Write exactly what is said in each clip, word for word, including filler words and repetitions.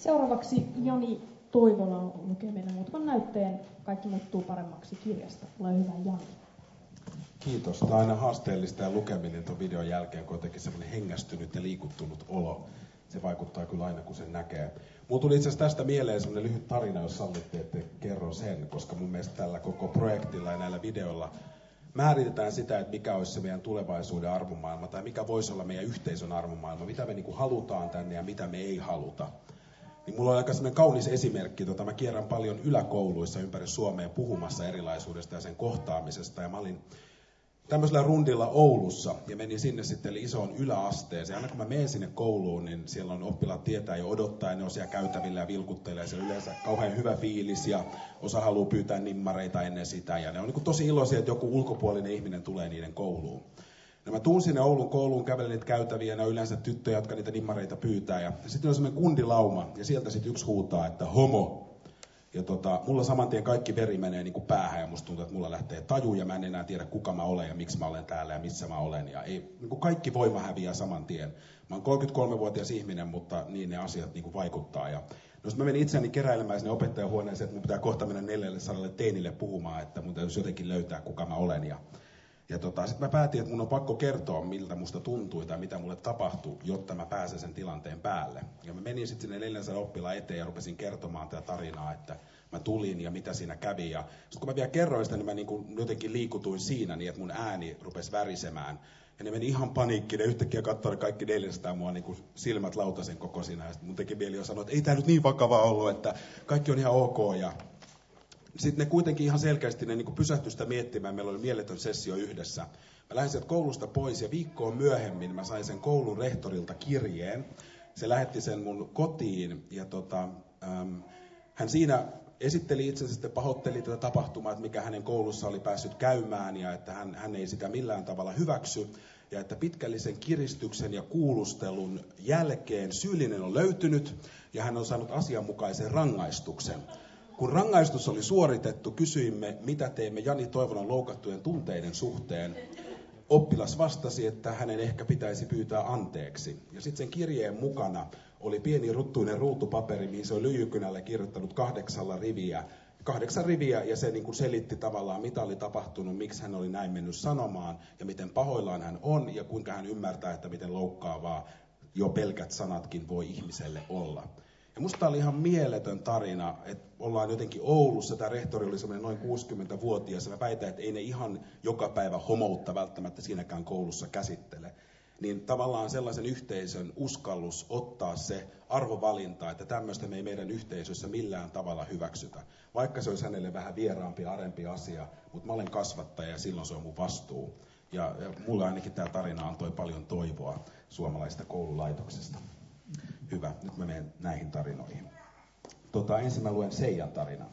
Seuraavaksi Jani Toivola lukee meidän muutaman näytteen Kaikki muuttuu paremmaksi -kirjasta. Ole hyvä, Jani. Kiitos. Tämä on aina haasteellista ja lukeminen tuon videon jälkeen, kun on jotenkin semmoinen hengästynyt ja liikuttunut olo. Se vaikuttaa kyllä aina, kun sen näkee. Mulla tuli itse asiassa tästä mieleen semmoinen lyhyt tarina, jos sallitte, että kerron sen, koska mun mielestä tällä koko projektilla ja näillä videoilla määritetään sitä, että mikä olisi se meidän tulevaisuuden arvomaailma, tai mikä voisi olla meidän yhteisön arvomaailma, mitä me niin kuin halutaan tänne ja mitä me ei haluta. Niin mulla on aika semmoinen kaunis esimerkki, tota, mä kierrän paljon yläkouluissa ympäri Suomea puhumassa erilaisuudesta ja sen kohtaamisesta, ja mä olin tämmöisellä rundilla Oulussa ja menin sinne sitten isoon yläasteeseen. Aina kun mä menen sinne kouluun, niin siellä on oppilaat tietää jo odottaa ja ne on siellä käytävillä ja vilkuttelee. Ja siellä on yleensä kauhean hyvä fiilis ja osa haluaa pyytää nimmareita ennen sitä. Ja ne on niin kuin tosi iloisia, että joku ulkopuolinen ihminen tulee niiden kouluun. Ja mä tuun sinne Oulun kouluun, kävelen niitä käytäviä ja ne on yleensä tyttöjä, jotka niitä nimmareita pyytää. Ja sitten on semmoinen kundilauma ja sieltä sitten yksi huutaa, että homo. Ja tota, mulla saman tien kaikki veri menee niin kuin päähän ja musta tuntuu, että mulla lähtee taju ja mä en enää tiedä kuka mä olen ja miksi mä olen täällä ja missä mä olen. Ja ei, niin kuin kaikki voima häviää saman tien. Mä oon kolmekymmentäkolmevuotias ihminen, mutta niin ne asiat niin kuin vaikuttaa. Ja no mä menin itseäni keräilemään sinne opettajahuoneeseen, että mun pitää kohta mennä neljäsataa teinille puhumaan, että mun täytyisi jotenkin löytää kuka mä olen. Ja, ja tota, sitten mä päätin, että mun on pakko kertoa, miltä musta tuntui tai mitä mulle tapahtui, jotta mä pääsen sen tilanteen päälle. Ja mä menin sitten sinne neljänsadan oppilaan eteen ja rupesin kertomaan tätä tarinaa, että mä tulin ja mitä siinä kävi. Ja sitten kun mä vielä kerroin sitä, niin mä niin kuin jotenkin liikutuin siinä niin, että mun ääni rupesi värisemään. Ja ne meni ihan paniikkiin ja yhtäkkiä katsoin kaikki neljäsataa mua niin kuin silmät lautasen kokoisina. Ja sitten mun teki mieli jo sanoa, että ei tää nyt niin vakavaa ollut, että kaikki on ihan ok. Ja sitten ne kuitenkin ihan selkeästi ne niin kuin pysähtyi sitä miettimään. Meillä oli mieletön sessio yhdessä. Mä lähdin sieltä koulusta pois ja viikkoa myöhemmin mä sain sen koulun rehtorilta kirjeen. Se lähetti sen mun kotiin ja tota, äm, hän siinä esitteli itsensä sitten, pahoitteli tätä tapahtumaa, että mikä hänen koulussa oli päässyt käymään ja että hän, hän ei sitä millään tavalla hyväksy. Ja että pitkällisen kiristyksen ja kuulustelun jälkeen syyllinen on löytynyt ja hän on saanut asianmukaisen rangaistuksen. Kun rangaistus oli suoritettu, kysyimme, mitä teemme Jani Toivolan loukattujen tunteiden suhteen. Oppilas vastasi, että hänen ehkä pitäisi pyytää anteeksi. Ja sitten sen kirjeen mukana oli pieni ruttuinen ruutupaperi, mihin se oli lyijykynällä kirjoittanut kahdeksalla riviä. Kahdeksan riviä ja se niin kuin selitti tavallaan, mitä oli tapahtunut, miksi hän oli näin mennyt sanomaan ja miten pahoillaan hän on ja kuinka hän ymmärtää, että miten loukkaavaa jo pelkät sanatkin voi ihmiselle olla. Ja musta oli ihan mieletön tarina, että ollaan jotenkin Oulussa, tämä rehtori oli semmoinen noin kuusikymmentävuotias, ja mä väitän, että ei ne ihan joka päivä homoutta välttämättä siinäkään koulussa käsittele. Niin tavallaan sellaisen yhteisön uskallus ottaa se arvovalinta, että tämmöistä me ei meidän yhteisössä millään tavalla hyväksytä. Vaikka se olisi hänelle vähän vieraampi ja arempi asia, mutta mä olen kasvattaja ja silloin se on mun vastuu. Ja, ja mulle ainakin tämä tarina antoi paljon toivoa suomalaisesta koululaitoksesta. Hyvä, nyt mä menen näihin tarinoihin. Tota, ensin mä luen Seijan tarinan.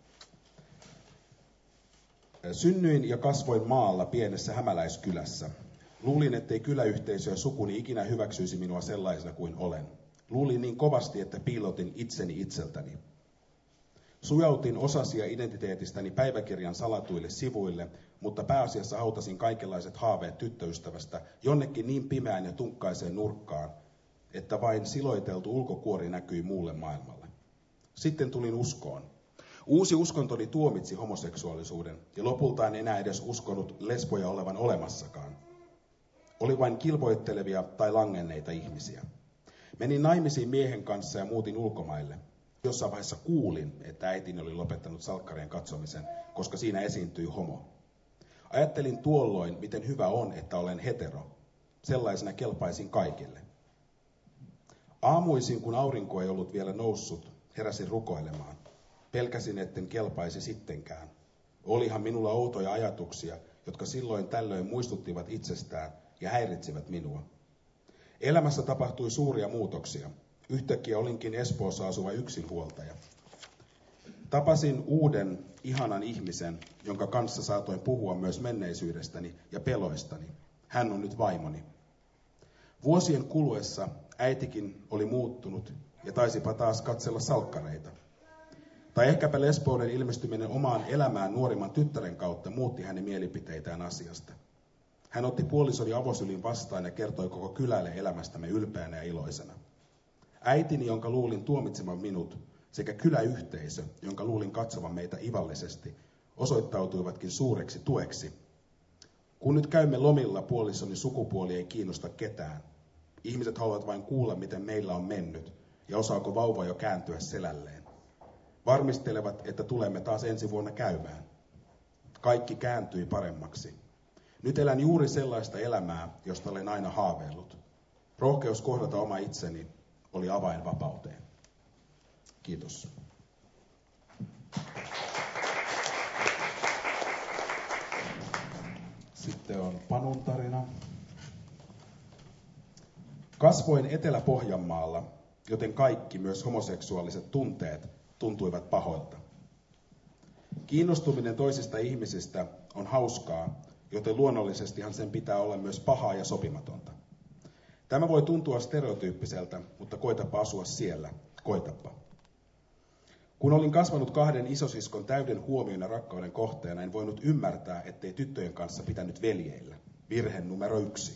Synnyin ja kasvoin maalla pienessä hämäläiskylässä. Luulin, ettei kyläyhteisö ja sukuni ikinä hyväksyisi minua sellaisena kuin olen. Luulin niin kovasti, että piilotin itseni itseltäni. Sujautin osasia identiteetistäni päiväkirjan salatuille sivuille, mutta pääasiassa hautasin kaikenlaiset haaveet tyttöystävästä jonnekin niin pimeään ja tunkkaiseen nurkkaan, että vain siloiteltu ulkokuori näkyi muulle maailmalle. Sitten tulin uskoon. Uusi uskontoni tuomitsi homoseksuaalisuuden, ja lopulta en enää edes uskonut lesboja olevan olemassakaan. Oli vain kilvoittelevia tai langenneita ihmisiä. Menin naimisiin miehen kanssa ja muutin ulkomaille. Jossain vaiheessa kuulin, että äitini oli lopettanut salkkarien katsomisen, koska siinä esiintyi homo. Ajattelin tuolloin, miten hyvä on, että olen hetero. Sellaisena kelpaisin kaikille. Aamuisin, kun aurinko ei ollut vielä noussut, heräsin rukoilemaan. Pelkäsin, etten kelpaisi sittenkään. Olihan minulla outoja ajatuksia, jotka silloin tällöin muistuttivat itsestään ja häiritsivät minua. Elämässä tapahtui suuria muutoksia. Yhtäkkiä olinkin Espoossa asuva yksinhuoltaja. Tapasin uuden, ihanan ihmisen, jonka kanssa saatoin puhua myös menneisyydestäni ja peloistani. Hän on nyt vaimoni. Vuosien kuluessa äitikin oli muuttunut ja taisipa taas katsella salkkareita. Tai ehkäpä lesbouden ilmestyminen omaan elämään nuorimman tyttären kautta muutti hänen mielipiteitään asiasta. Hän otti puolisoni avosylin vastaan ja kertoi koko kylälle elämästämme ylpeänä ja iloisena. Äitini, jonka luulin tuomitsevan minut, sekä kyläyhteisö, jonka luulin katsovan meitä ivallisesti, osoittautuivatkin suureksi tueksi. Kun nyt käymme lomilla, puolisoni sukupuoli ei kiinnosta ketään. Ihmiset haluavat vain kuulla, miten meillä on mennyt, ja osaako vauva jo kääntyä selälleen. Varmistelevat, että tulemme taas ensi vuonna käymään. Kaikki kääntyi paremmaksi. Nyt elän juuri sellaista elämää, josta olen aina haaveillut. Rohkeus kohdata oma itseni oli avain vapauteen. Kiitos. Sitten on Panun tarina. Kasvoin Etelä-Pohjanmaalla, joten kaikki, myös homoseksuaaliset tunteet, tuntuivat pahoilta. Kiinnostuminen toisista ihmisistä on hauskaa, joten luonnollisestihan sen pitää olla myös pahaa ja sopimatonta. Tämä voi tuntua stereotyyppiseltä, mutta koitapa asua siellä. Koitapa. Kun olin kasvanut kahden isosiskon täyden huomion ja rakkauden kohteena, en voinut ymmärtää, ettei tyttöjen kanssa pitänyt veljeillä. Virhe numero yksi.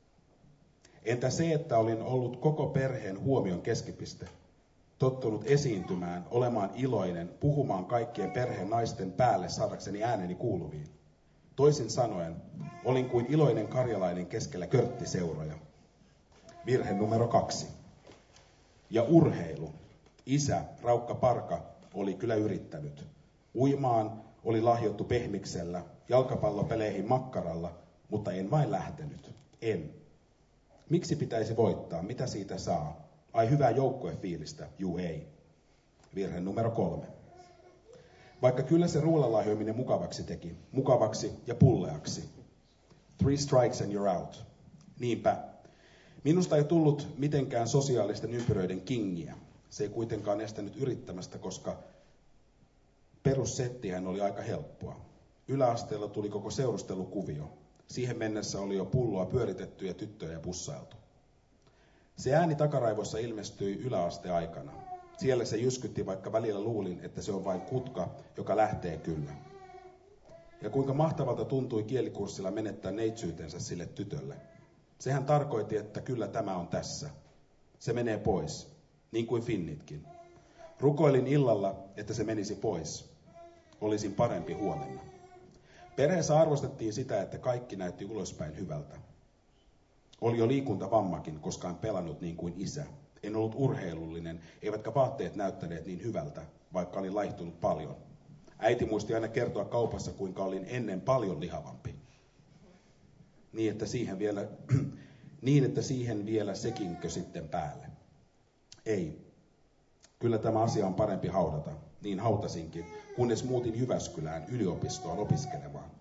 Entä se, että olin ollut koko perheen huomion keskipiste? Tottunut esiintymään, olemaan iloinen, puhumaan kaikkien perheen naisten päälle saadakseni ääneni kuuluviin. Toisin sanoen, olin kuin iloinen karjalainen keskellä körttiseuroja. Virhe numero kaksi. Ja urheilu. Isä, Raukka Parka, oli kyllä yrittänyt. Uimaan oli lahjottu pehmiksellä, jalkapallopeleihin makkaralla, mutta en vain lähtenyt. En. Miksi pitäisi voittaa? Mitä siitä saa? Ai hyvää joukkuefiilistä? Juu ei. Virhe numero kolme. Vaikka kyllä se ruolalahjoiminen mukavaksi teki. Mukavaksi ja pulleaksi. Three strikes and you're out. Niinpä. Minusta ei tullut mitenkään sosiaalisten ympyröiden kingiä. Se ei kuitenkaan estänyt yrittämästä, koska perussettihän oli aika helppoa. Yläasteella tuli koko seurustelukuvio. Siihen mennessä oli jo pulloa pyöritetty ja tyttöjä pussailtu. Se ääni takaraivossa ilmestyi yläasteaikana. Siellä se jyskytti, vaikka välillä luulin, että se on vain kutka, joka lähtee kyllä. Ja kuinka mahtavalta tuntui kielikurssilla menettää neitsyytensä sille tytölle. Sehän tarkoitti, että kyllä tämä on tässä. Se menee pois, niin kuin finnitkin. Rukoilin illalla, että se menisi pois. Olisin parempi huomenna. Perheessä arvostettiin sitä, että kaikki näytti ulospäin hyvältä. Oli jo liikuntavammakin, koska en pelannut niin kuin isä. En ollut urheilullinen, eivätkä vaatteet näyttäneet niin hyvältä, vaikka olin laihtunut paljon. Äiti muisti aina kertoa kaupassa, kuinka olin ennen paljon lihavampi. Niin, että siihen vielä, niin, että siihen vielä sekinkö sitten päälle. Ei. Kyllä tämä asia on parempi haudata. Niin hautasinkin, kunnes muutin Jyväskylään yliopistoon opiskelemaan.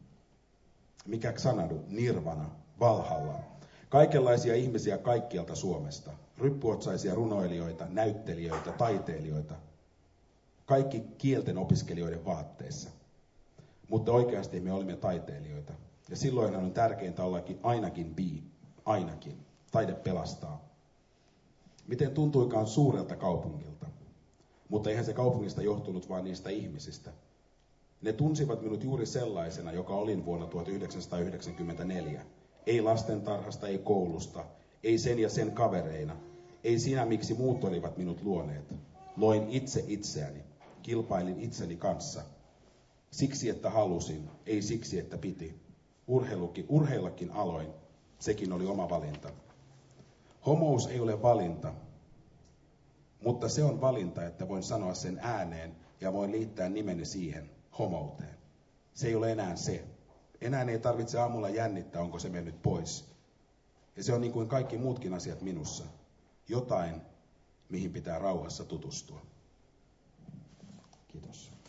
Mikä sanadu? Nirvana, Valhalla. Kaikenlaisia ihmisiä kaikkialta Suomesta. Ryppyotsaisia runoilijoita, näyttelijöitä, taiteilijoita. Kaikki kielten opiskelijoiden vaatteissa. Mutta oikeasti me olimme taiteilijoita. Ja silloinhan on tärkeintä ollakin ainakin bi. Ainakin. Taide pelastaa. Miten tuntuikaan suurelta kaupungilta. Mutta eihän se kaupungista johtunut vain niistä ihmisistä. Ne tunsivat minut juuri sellaisena, joka olin vuonna tuhatyhdeksänsataayhdeksänkymmentäneljä. Ei lastentarhasta, ei koulusta, ei sen ja sen kavereina. Ei siinä, miksi muut olivat minut luoneet. Loin itse itseäni, kilpailin itseni kanssa. Siksi, että halusin, ei siksi, että piti. Urheilukin, urheillakin aloin, sekin oli oma valinta. Homous ei ole valinta, mutta se on valinta, että voin sanoa sen ääneen ja voin liittää nimeni siihen, homouteen. Se ei ole enää se. Enää ei tarvitse aamulla jännittää, onko se mennyt pois. Ja se on niin kuin kaikki muutkin asiat minussa. Jotain, mihin pitää rauhassa tutustua. Kiitos.